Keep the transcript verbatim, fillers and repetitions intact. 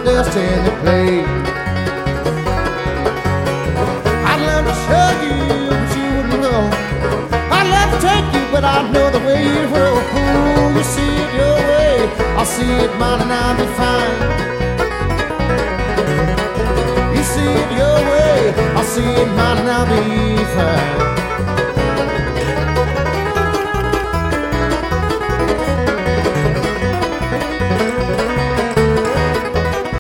destiny play. I'd love to show you, but you wouldn't know. I'd love to take you, but I know the way you roll. Ooh, you see it your way, I'll see it mine, and I'll be fine. You see it your way, I'll see it mine, and I'll be fine.